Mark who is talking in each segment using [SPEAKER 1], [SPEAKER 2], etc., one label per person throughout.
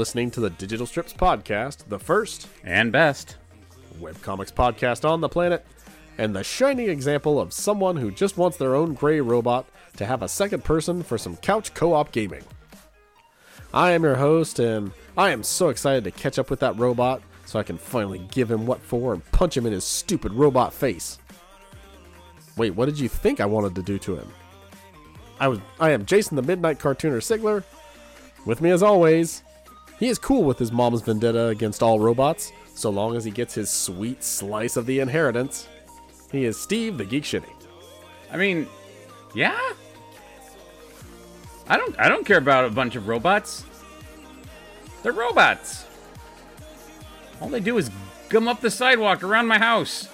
[SPEAKER 1] listening to the Digital Strips Podcast, the first
[SPEAKER 2] and best
[SPEAKER 1] webcomics podcast on the planet, and the shining example of someone who just wants their own gray robot to have a second person for some couch co-op gaming. I am your host, and I am so excited to catch up with that robot so I can finally give him what for and punch him in his stupid robot face. Wait, what did you think I wanted to do to him? I am Jason the Midnight Cartooner Sigler. With me as always, he is cool with his mom's vendetta against all robots, so long as he gets his sweet slice of the inheritance. He is Steve the Geek Shitty.
[SPEAKER 2] I mean, yeah? I don't care about a bunch of robots. They're robots. All they do is gum up the sidewalk around my house.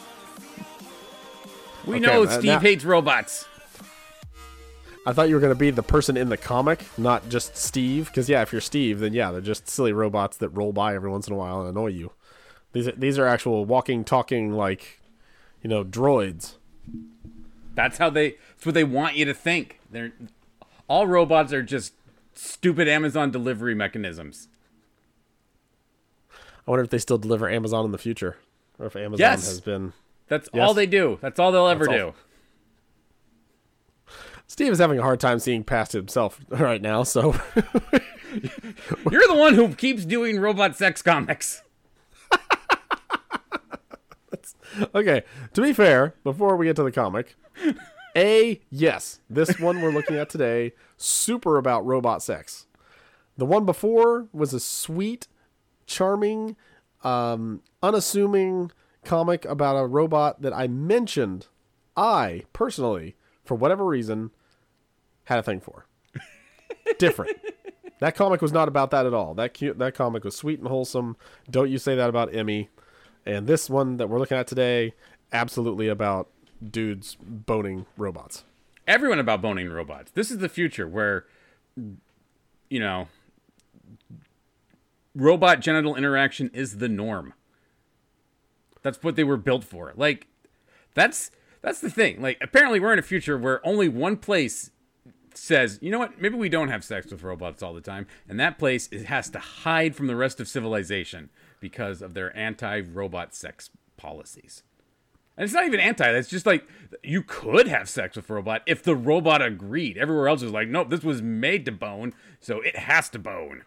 [SPEAKER 2] We know Steve hates robots.
[SPEAKER 1] I thought you were going to be the person in the comic, not just Steve. Because, yeah, if you're Steve, then, yeah, they're just silly robots that roll by every once in a while and annoy you. These are actual walking, talking, like, you know, droids.
[SPEAKER 2] That's what they want you to think. All robots are just stupid Amazon delivery mechanisms.
[SPEAKER 1] I wonder if they still deliver Amazon in the future. Or if Amazon has been...
[SPEAKER 2] That's all they do. That's all they'll ever do.
[SPEAKER 1] Steve is having a hard time seeing past himself right now, so...
[SPEAKER 2] You're the one who keeps doing robot sex comics.
[SPEAKER 1] Okay, to be fair, before we get to the comic, yes, this one we're looking at today, super about robot sex. The one before was a sweet, charming, unassuming comic about a robot that I mentioned, I, personally, for whatever reason, had a thing for. Different. That comic was not about that at all. That comic was sweet and wholesome. Don't you say that about Emmy. And this one that we're looking at today, absolutely about dudes boning robots.
[SPEAKER 2] Everyone about boning robots. This is the future where, you know, robot genital interaction is the norm. That's what they were built for. Like, that's the thing. Like, apparently we're in a future where only one place says, you know what, maybe we don't have sex with robots all the time. And that place has to hide from the rest of civilization because of their anti-robot sex policies. And it's not even anti, that's just like, you could have sex with a robot if the robot agreed. Everywhere else is like, nope, this was made to bone, so it has to bone.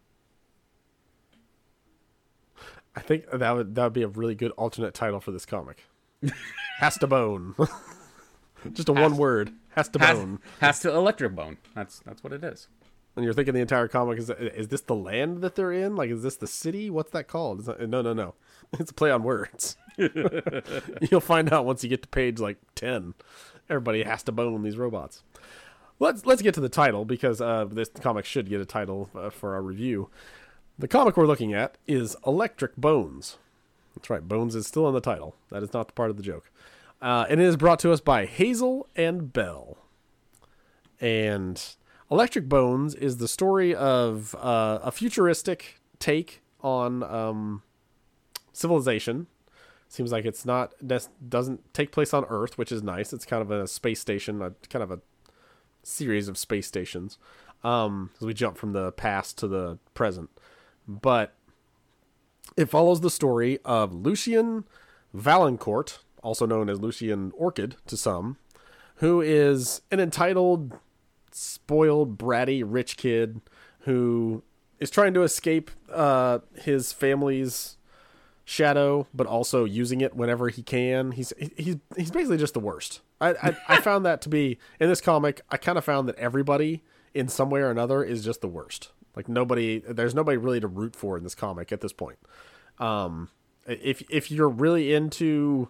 [SPEAKER 1] I think that would be a really good alternate title for this comic. Has to bone. Just one word. Has to bone.
[SPEAKER 2] Has to electric bone. That's what it is.
[SPEAKER 1] And you're thinking the entire comic is this the land that they're in? Like, is this the city? What's that called? No. It's a play on words. You'll find out once you get to page like 10. Everybody has to bone these robots. Let's get to the title, because this comic should get a title for our review. The comic we're looking at is Electric Bones. That's right, Bones is still in the title. That is not the part of the joke. And it is brought to us by Hazel and Bell. And Electric Bones is the story of a futuristic take on civilization. Seems like it's not, doesn't take place on Earth, which is nice. It's kind of a space station, kind of a series of space stations. As we jump from the past to the present. But it follows the story of Lucien Valancourt, also known as Lucien Orchid to some, who is an entitled, spoiled, bratty, rich kid who is trying to escape his family's shadow, but also using it whenever he can. He's basically just the worst. I found that to be, in this comic, I kind of found that everybody in some way or another is just the worst. Like, there's nobody really to root for in this comic at this point. If you're really into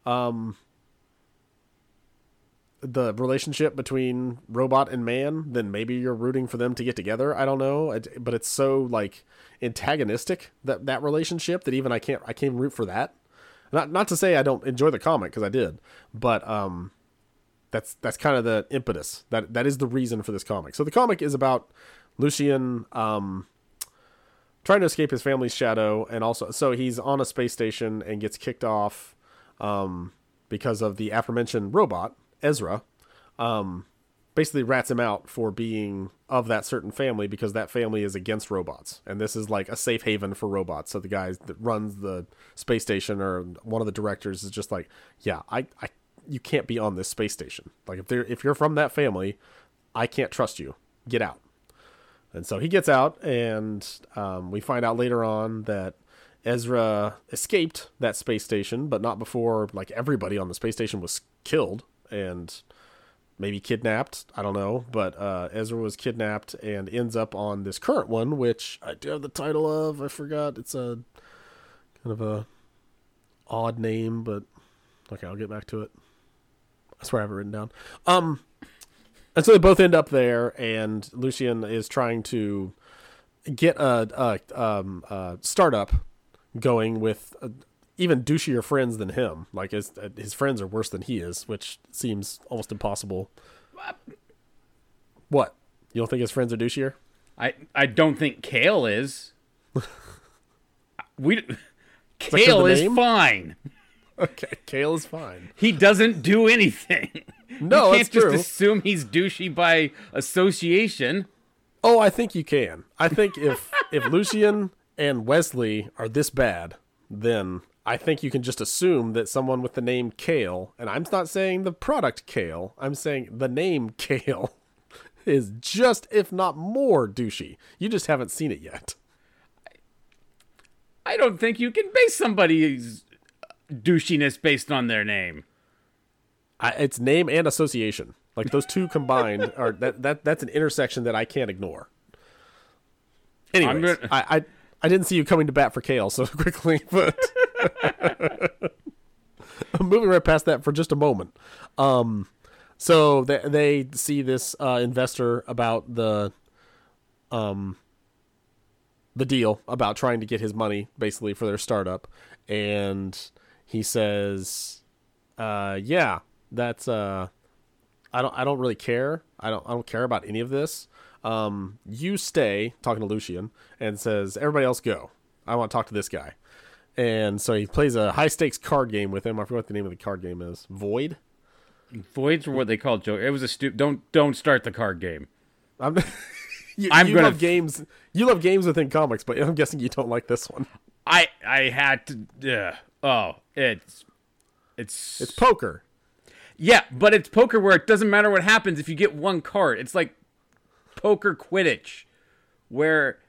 [SPEAKER 1] the relationship between robot and man, then maybe you're rooting for them to get together. I don't know, but it's so like antagonistic, that relationship, that even I can't root for that. Not to say I don't enjoy the comic, because I did, but that's kind of the impetus. That is the reason for this comic. So the comic is about Lucien trying to escape his family's shadow, and also, so he's on a space station and gets kicked off because of the aforementioned robot, Ezra, basically rats him out for being of that certain family because that family is against robots. And this is like a safe haven for robots. So the guy that runs the space station or one of the directors is just like, yeah, you can't be on this space station. Like if you're from that family, I can't trust you. Get out. And so he gets out, and we find out later on that Ezra escaped that space station, but not before like everybody on the space station was killed and maybe kidnapped. I don't know. But Ezra was kidnapped and ends up on this current one, which I do have the title of. I forgot. It's a kind of a odd name, but okay, I'll get back to it. I swear I have it written down. And so they both end up there, and Lucian is trying to get a startup going with even douchier friends than him. Like his friends are worse than he is, which seems almost impossible. What? You don't think his friends are douchier?
[SPEAKER 2] I don't think Kale is. Kale is fine.
[SPEAKER 1] Okay, Kale is fine.
[SPEAKER 2] He doesn't do anything.
[SPEAKER 1] No,
[SPEAKER 2] you
[SPEAKER 1] that's
[SPEAKER 2] can't
[SPEAKER 1] true.
[SPEAKER 2] just assume he's douchey by association.
[SPEAKER 1] Oh, I think you can. I think if Lucian and Wesley are this bad, then I think you can just assume that someone with the name Kale, and I'm not saying the product Kale, I'm saying the name Kale, is just, if not more, douchey. You just haven't seen it yet.
[SPEAKER 2] I don't think you can base somebody's douchiness based on their name.
[SPEAKER 1] It's name and association. Like those two combined are that's an intersection that I can't ignore. Anyways, I didn't see you coming to bat for Kale so quickly, but I'm moving right past that for just a moment. So they see this investor about the deal about trying to get his money basically for their startup, and he says, "Yeah, that's I don't really care. I don't care about any of this. You stay," talking to Lucian, and says, "Everybody else go. I want to talk to this guy." And so he plays a high stakes card game with him. I forget what the name of the card game is. Void.
[SPEAKER 2] Voids were what they called Joker. It was a don't start the card game.
[SPEAKER 1] You love games. You love games within comics, but I'm guessing you don't like this one.
[SPEAKER 2] I had to. It's
[SPEAKER 1] poker.
[SPEAKER 2] Yeah, but it's poker where it doesn't matter what happens if you get one card. It's like poker Quidditch, where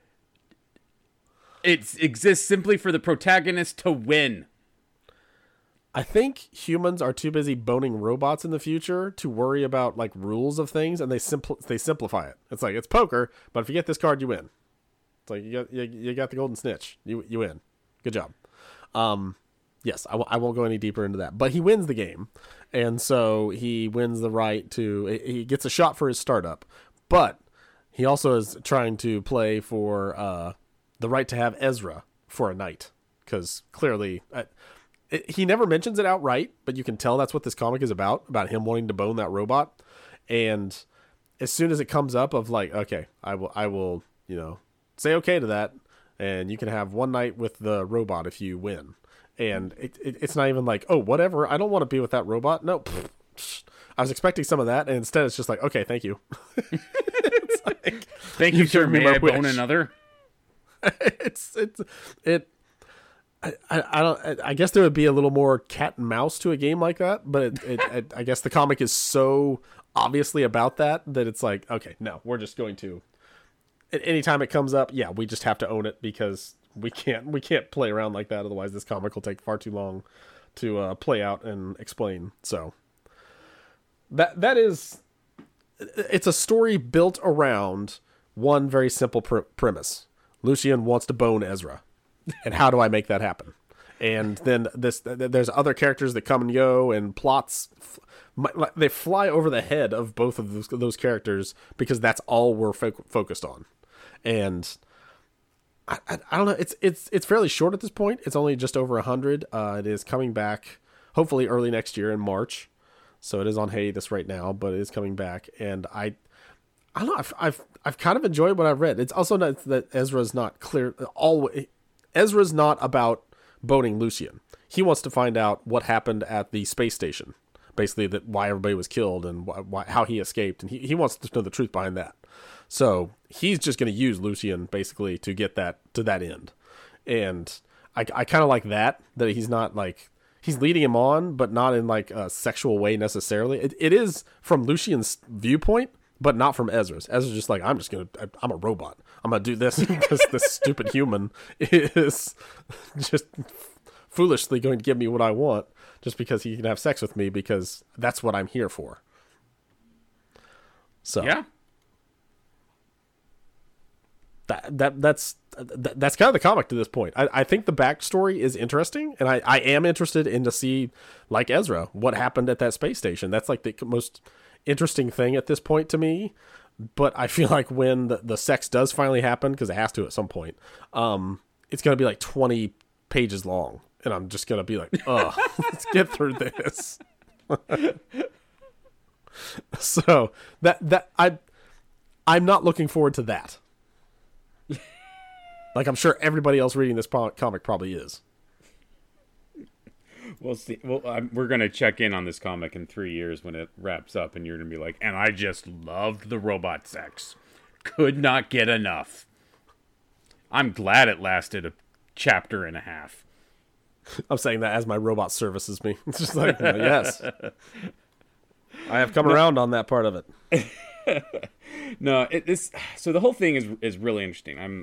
[SPEAKER 2] it exists simply for the protagonist to win.
[SPEAKER 1] I think humans are too busy boning robots in the future to worry about like rules of things, and they simplify it. It's like it's poker, but if you get this card, you win. It's like you got the golden snitch. You win. Good job. Yes, I won't go any deeper into that, but he wins the game, and so he wins the right to. He gets a shot for his startup, but he also is trying to play for the right to have Ezra for a night, because clearly. He never mentions it outright, but you can tell that's what this comic is about him wanting to bone that robot. And as soon as it comes up of like, okay, I will, say okay to that, and you can have one night with the robot if you win. And it's not even like, oh, whatever, I don't want to be with that robot. No, I was expecting some of that, and instead it's just like, okay, thank you. It's like,
[SPEAKER 2] thank you, sir. May I bone another?
[SPEAKER 1] I guess there would be a little more cat and mouse to a game like that, but I guess the comic is so obviously about that it's like, okay, no, we're just going to. Anytime it comes up, yeah, we just have to own it because we can't play around like that. Otherwise, this comic will take far too long to play out and explain. So that is, it's a story built around one very simple premise. Lucian wants to bone Ezra. And how do I make that happen? And then there's other characters that come and go, and plots they fly over the head of both of those characters because that's all we're focused on. And I don't know. It's fairly short at this point. It's only just over 100. It is coming back hopefully early next year in March. So it is on hiatus right now, but it is coming back. And I don't know. I've kind of enjoyed what I've read. It's also not that Ezra's not clear always. Ezra's not about boning Lucian. He wants to find out what happened at the space station basically that why everybody was killed and how he escaped, and he wants to know the truth behind that. So he's just going to use Lucian basically to get that to that end, and I kind of like that he's not like he's leading him on, but not in like a sexual way necessarily. It is from Lucian's viewpoint, but not from Ezra's. Ezra's just like, I'm a robot. I'm going to do this because this stupid human is just foolishly going to give me what I want just because he can have sex with me because that's what I'm here for. So
[SPEAKER 2] yeah,
[SPEAKER 1] that's kind of the comic to this point. I think the backstory is interesting, and I am interested in to see, like Ezra, what happened at that space station. That's like the most interesting thing at this point to me. But I feel like when the sex does finally happen, because it has to at some point, it's going to be like 20 pages long, and I'm just going to be like, oh, let's get through this. So I'm not looking forward to that. Like I'm sure everybody else reading this comic probably is.
[SPEAKER 2] We'll see. Well, we're going to check in on this comic in 3 years when it wraps up, and you're going to be like, and I just loved the robot sex. Could not get enough. I'm glad it lasted a chapter and a half.
[SPEAKER 1] I'm saying that as my robot services me. It's just like, yes. I have come around on that part of it.
[SPEAKER 2] No, so the whole thing is really interesting.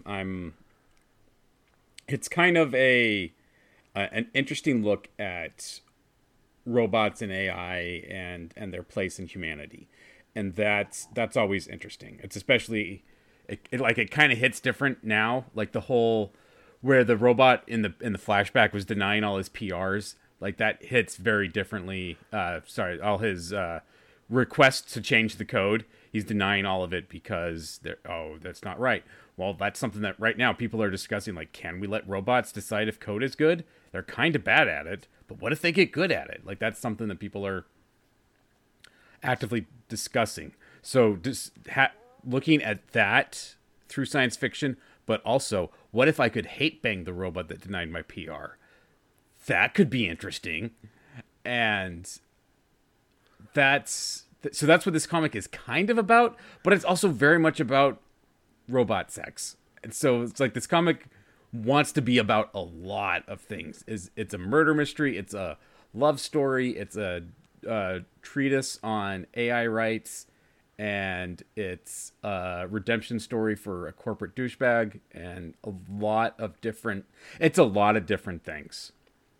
[SPEAKER 2] It's kind of an interesting look at robots and AI and their place in humanity, and that's always interesting. It's especially it kind of hits different now, like the whole where the robot in the flashback was denying all his PRs, like that hits very differently. All his requests to change the code, he's denying all of it because that's not right. Well, that's something that right now people are discussing, like, can we let robots decide if code is good? They're kind of bad at it, but what if they get good at it? Like, that's something that people are actively discussing. So just looking at that through science fiction, but also, what if I could hate bang the robot that denied my PR? That could be interesting. And that's what this comic is kind of about, but it's also very much about robot sex. And so it's like this comic wants to be about a lot of things. It's a murder mystery, it's a love story, it's a treatise on AI rights, and it's a redemption story for a corporate douchebag, and a lot of different things.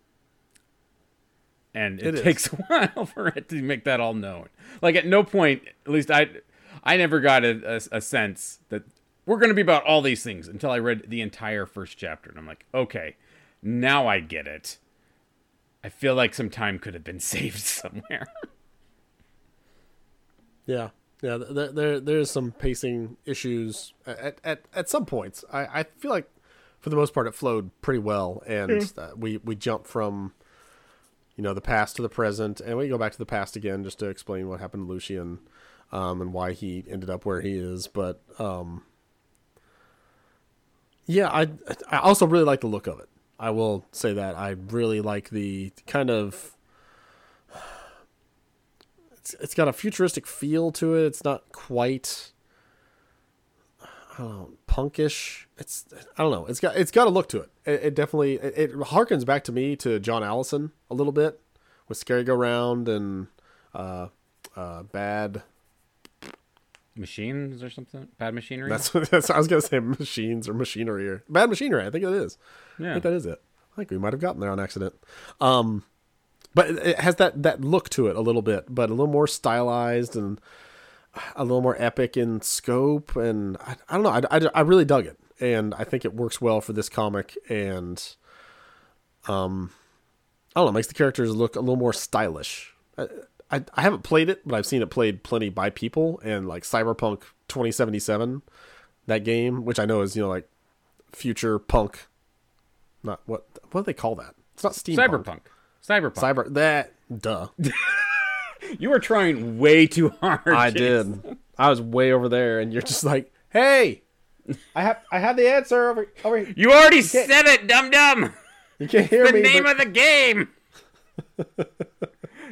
[SPEAKER 2] And it takes a while for it to make that all known. Like, at no point, at least I never got a sense that we're going to be about all these things until I read the entire first chapter. And I'm like, okay, now I get it. I feel like some time could have been saved somewhere.
[SPEAKER 1] Yeah. There's some pacing issues at some points. I feel like for the most part it flowed pretty well, and we jump from the past to the present, and we go back to the past again just to explain what happened to Lucian and why he ended up where he is. But yeah, I also really like the look of it. I will say that I really like the kind of. It's got a futuristic feel to it. It's not quite, I don't know, punkish. I don't know. It's got a look to it. It definitely it harkens back to me to John Allison a little bit with Scary Go Round and Bad
[SPEAKER 2] Machines or something. Bad Machinery.
[SPEAKER 1] That's I was gonna say Machines or Machinery or Bad Machinery. I think it is.
[SPEAKER 2] Yeah,
[SPEAKER 1] I think that is it. I think we might have gotten there on accident. But it has that look to it a little bit, but a little more stylized and a little more epic in scope. And I don't know. I really dug it, and I think it works well for this comic. And I don't know, makes the characters look a little more stylish. I haven't played it, but I've seen it played plenty by people. And like Cyberpunk 2077, that game, which I know is like future punk. Not what do they call that? It's not steampunk.
[SPEAKER 2] Cyberpunk.
[SPEAKER 1] Duh.
[SPEAKER 2] You were trying way too hard.
[SPEAKER 1] I did. I was way over there, and you're just like, "Hey, I have the answer over here."
[SPEAKER 2] You already said it, dum dum.
[SPEAKER 1] You can't hear
[SPEAKER 2] the
[SPEAKER 1] me.
[SPEAKER 2] name of the game.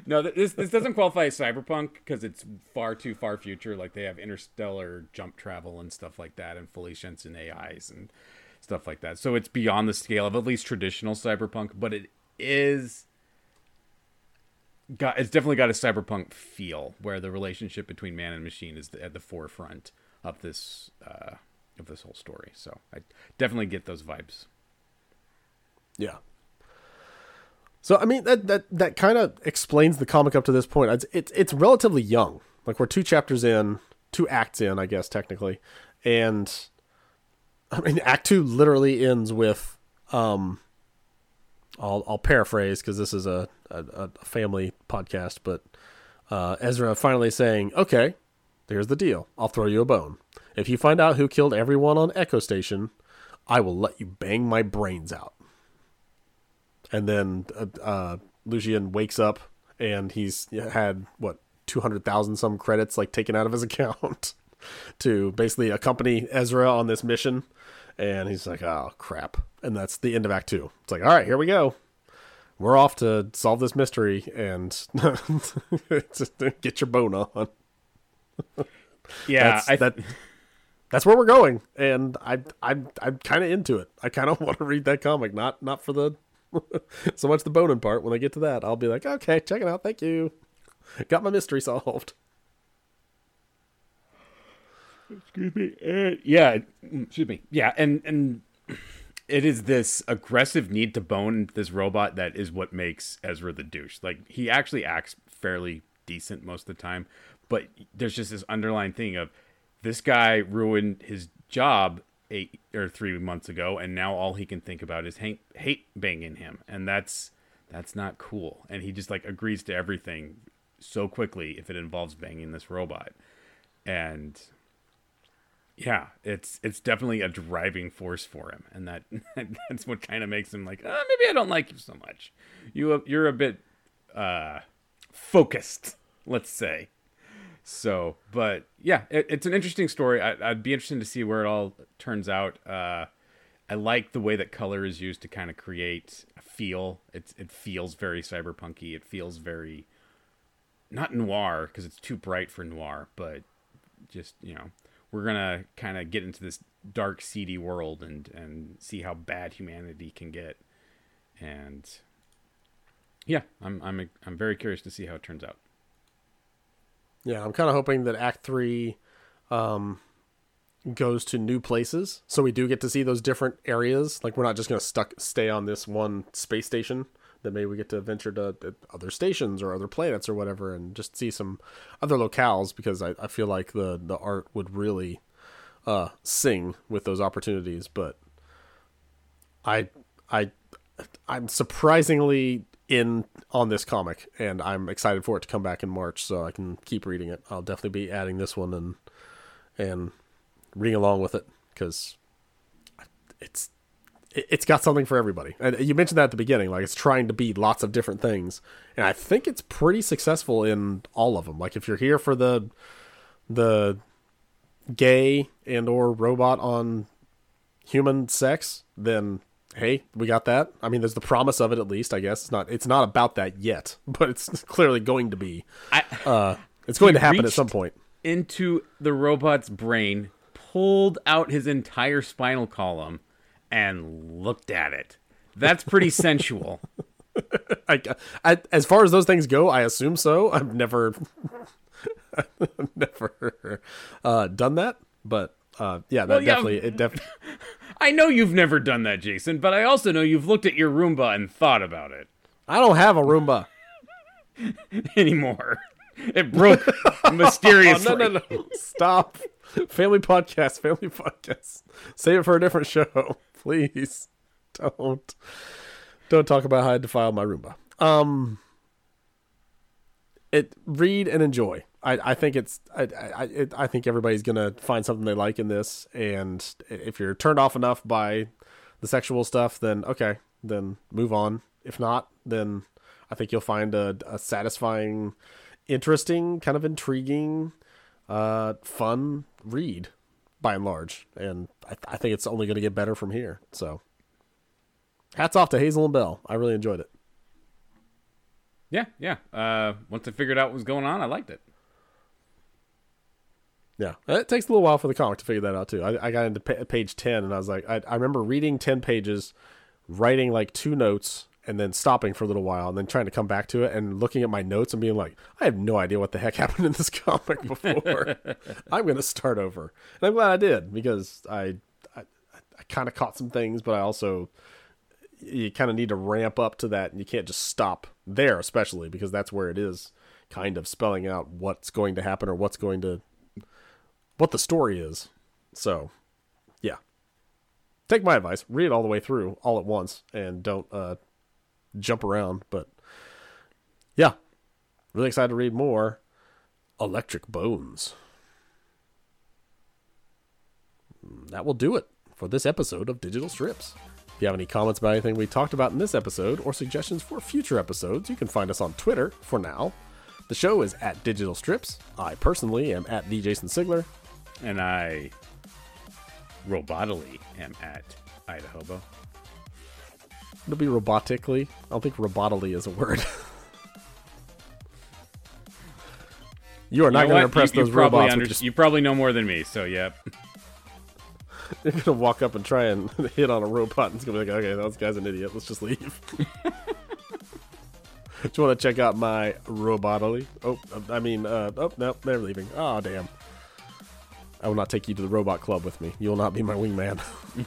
[SPEAKER 2] No, this doesn't qualify as cyberpunk because it's far too far future. Like they have interstellar jump travel and stuff like that, and fully sentient AIs and stuff like that. So it's beyond the scale of at least traditional cyberpunk, but it's definitely got a cyberpunk feel where the relationship between man and machine is at the forefront of this whole story. So I definitely get those vibes.
[SPEAKER 1] Yeah. So I mean that kind of explains the comic up to this point. It's relatively young. Like we're 2 acts in, I guess technically, and I mean Act 2 literally ends with I'll paraphrase because this is a family podcast, but Ezra finally saying, "Okay, here's the deal. I'll throw you a bone. If you find out who killed everyone on Echo Station, I will let you bang my brains out." And then Lucian wakes up and he's had 200,000 some credits like taken out of his account to basically accompany Ezra on this mission. And he's like, "Oh crap." And that's the end of Act 2. It's like, all right, here we go. We're off to solve this mystery and get your bone on.
[SPEAKER 2] Yeah,
[SPEAKER 1] that's where we're going. And I'm kind of into it. I kind of want to read that comic, not for the so much the boning part. When I get to that, I'll be like, okay, check it out. Thank you. Got my mystery solved.
[SPEAKER 2] Excuse me. Yeah. Excuse me. Yeah. And it is this aggressive need to bone this robot that is what makes Ezra the douche. Like he actually acts fairly decent most of the time, but there's just this underlying thing of this guy ruined his job 8 or 3 months ago, and now all he can think about is hate banging him, and that's not cool. And he just like agrees to everything so quickly if it involves banging this robot. And yeah, it's definitely a driving force for him, and that's what kind of makes him like, maybe I don't like you so much. You're a bit focused, let's say. So, but yeah, it's an interesting story. I'd be interested to see where it all turns out. I like the way that color is used to kind of create a feel. It feels very cyberpunky. It feels very not noir because it's too bright for noir, but just, we're gonna kind of get into this dark, seedy world and see how bad humanity can get. And yeah, I'm very curious to see how it turns out.
[SPEAKER 1] Yeah, I'm kind of hoping that Act 3 goes to new places, so we do get to see those different areas. Like, we're not just going to stay on this one space station. That maybe we get to venture to other stations or other planets or whatever and just see some other locales, because I feel like the art would really sing with those opportunities. But I'm surprisingly in on this comic, and I'm excited for it to come back in March so I can keep reading it. I'll definitely be adding this one and reading along with it, because it's got something for everybody. And you mentioned that at the beginning, like it's trying to be lots of different things, and I think it's pretty successful in all of them. Like if you're here for the gay and or robot on human sex, then hey, we got that. I mean, there's the promise of it, at least, I guess. It's not about that yet, but it's clearly going to be. It's going to happen at some point.
[SPEAKER 2] Into the robot's brain, pulled out his entire spinal column, and looked at it. That's pretty sensual.
[SPEAKER 1] As far as those things go, I assume so. I've never done that, but definitely.
[SPEAKER 2] I know you've never done that, Jason, but I also know you've looked at your Roomba and thought about it.
[SPEAKER 1] I don't have a Roomba
[SPEAKER 2] anymore. It broke mysteriously.
[SPEAKER 1] Oh, no. Stop. Family podcast. Save it for a different show. Please. Don't talk about how I defile my Roomba. Read and enjoy. I think I think everybody's gonna find something they like in this, and if you're turned off enough by the sexual stuff, then okay, then move on. If not, then I think you'll find a satisfying, interesting, kind of intriguing, fun read by and large, and I think it's only going to get better from here. So, hats off to Hazel and Bell. I really enjoyed it.
[SPEAKER 2] Yeah. Once I figured out what was going on, I liked it.
[SPEAKER 1] Yeah, it takes a little while for the comic to figure that out too. I got into page 10 and I was like, I remember reading 10 pages, writing like 2 notes, and then stopping for a little while, and then trying to come back to it and looking at my notes and being like, I have no idea what the heck happened in this comic before. I'm going to start over. And I'm glad I did, because I kind of caught some things, but I also, you kind of need to ramp up to that, and you can't just stop there, especially because that's where it is kind of spelling out what's going to happen or what the story is. So, yeah. Take my advice. Read it all the way through all at once and don't jump around. But, yeah. Really excited to read more Electric Bones. That will do it for this episode of Digital Strips. If you have any comments about anything we talked about in this episode or suggestions for future episodes, you can find us on Twitter for now. The show is at Digital Strips. I personally am at the Jason Sigler.
[SPEAKER 2] And I robotily am at Idahobo.
[SPEAKER 1] It'll be robotically. I don't think robotily is a word. You are not going to impress those robots.
[SPEAKER 2] You probably know more than me, so yep.
[SPEAKER 1] You're going to walk up and try and hit on a robot, and it's going to be like, okay, that guy's an idiot. Let's just leave. Do you want to check out my robotily? No, they're leaving. Oh, damn. I will not take you to the robot club with me. You will not be my wingman.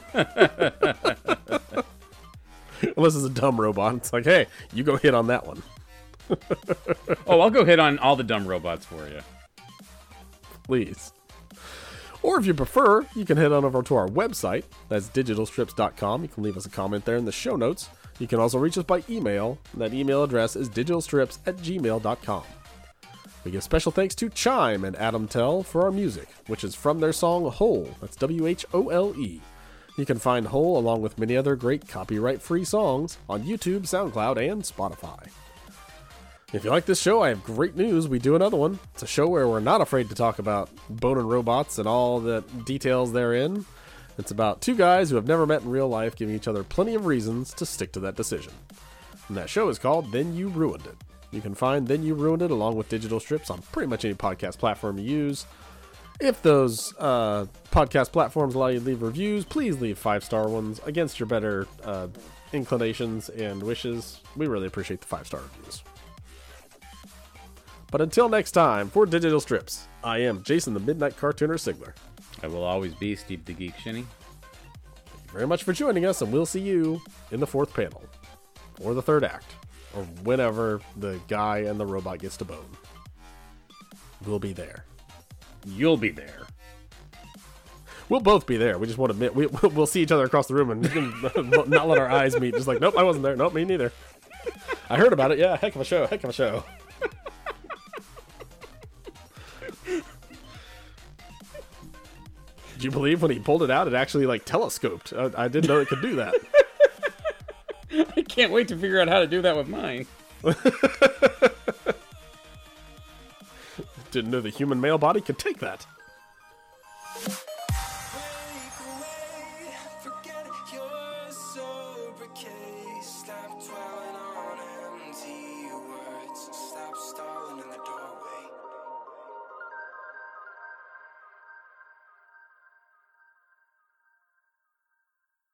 [SPEAKER 1] Unless it's a dumb robot. It's like, hey, you go hit on that one.
[SPEAKER 2] Oh, I'll go hit on all the dumb robots for you.
[SPEAKER 1] Please. Or if you prefer, you can head on over to our website. That's digitalstrips.com. You can leave us a comment there in the show notes. You can also reach us by email. That email address is digitalstrips@gmail.com. We give special thanks to Chime and Adam Tell for our music, which is from their song Hole. That's WHOLE. You can find Hole along with many other great copyright-free songs on YouTube, SoundCloud, and Spotify. If you like this show, I have great news. We do another one. It's a show where we're not afraid to talk about boning robots and all the details therein. It's about 2 guys who have never met in real life giving each other plenty of reasons to stick to that decision. And that show is called Then You Ruined It. You can find Then You Ruined It along with Digital Strips on pretty much any podcast platform you use. If those podcast platforms allow you to leave reviews, please leave 5-star ones against your better inclinations and wishes. We really appreciate the 5-star reviews. But until next time, for Digital Strips, I am Jason the Midnight Cartooner Sigler.
[SPEAKER 2] I will always be Steve the Geek Shinny.
[SPEAKER 1] Thank you very much for joining us, and we'll see you in the 4th panel, or the 3rd act, or whenever the guy and the robot gets to bone. We'll be there.
[SPEAKER 2] You'll be there.
[SPEAKER 1] We'll both be there. We just want to admit we'll see each other across the room and not let our eyes meet. Just like, nope, I wasn't there. Nope, me neither. I heard about it. Yeah, heck of a show. Heck of a show. Did you believe when he pulled it out, it actually like telescoped? I didn't know it could do that.
[SPEAKER 2] I can't wait to figure out how to do that with mine.
[SPEAKER 1] Didn't know the human male body could take that.
[SPEAKER 3] Stop dwelling on empty words.